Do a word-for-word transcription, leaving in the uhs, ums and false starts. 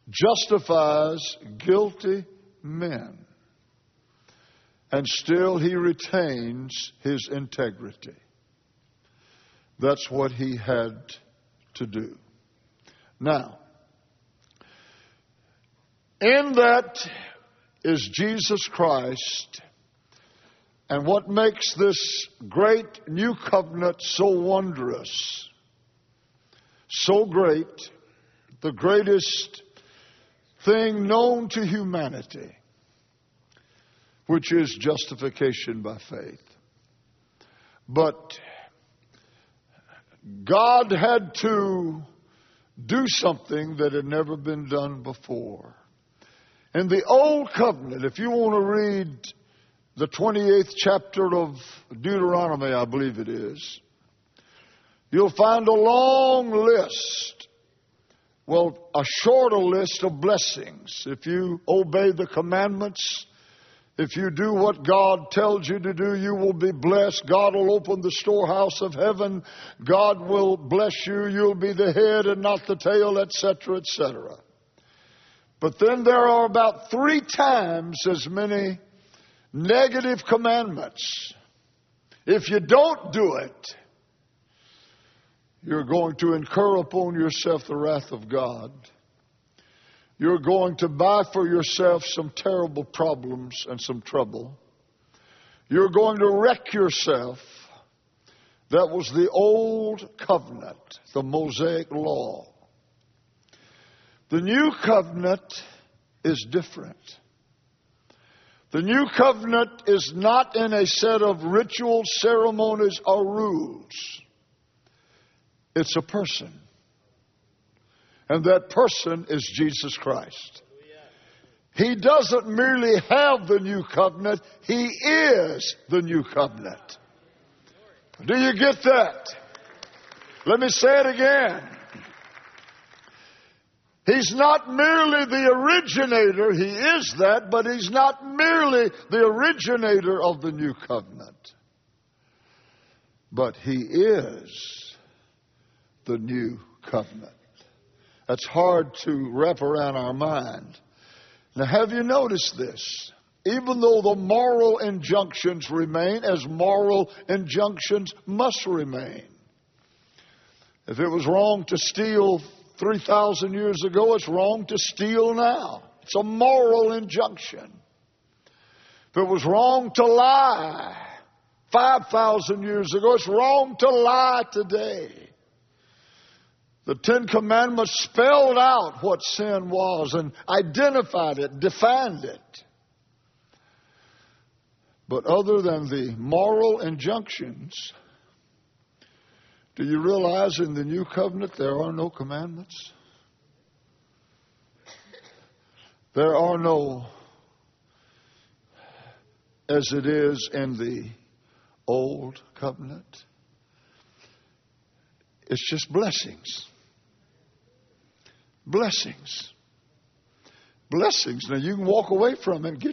justifies guilty men. And still he retains his integrity. That's what he had to do. Now, in that is Jesus Christ. And what makes this great new covenant so wondrous, so great, the greatest thing known to humanity, which is justification by faith. But God had to do something that had never been done before. In the Old Covenant, if you want to read the twenty-eighth chapter of Deuteronomy, I believe it is, you'll find a long list, well, a shorter list of blessings. If you obey the commandments, if you do what God tells you to do, you will be blessed. God will open the storehouse of heaven. God will bless you. You'll be the head and not the tail, et cetera, et cetera. But then there are about three times as many negative commandments. If you don't do it, you're going to incur upon yourself the wrath of God. You're going to buy for yourself some terrible problems and some trouble. You're going to wreck yourself. That was the old covenant, the Mosaic law. The new covenant is different. The new covenant is not in a set of rituals, ceremonies, or rules. It's a person. And that person is Jesus Christ. He doesn't merely have the new covenant, He is the new covenant. Do you get that? Let me say it again. He's not merely the originator, He is that, but He's not merely the originator of the new covenant. But He is the new covenant. That's hard to wrap around our mind. Now, have you noticed this? Even though the moral injunctions remain, as moral injunctions must remain. If it was wrong to steal three thousand years ago, it's wrong to steal now. It's a moral injunction. If it was wrong to lie five thousand years ago, it's wrong to lie today. The Ten Commandments spelled out what sin was and identified it, defined it. But other than the moral injunctions, do you realize in the new covenant there are no commandments? There are no, as it is in the old covenant. It's just blessings. Blessings. Blessings. Now you can walk away from it and get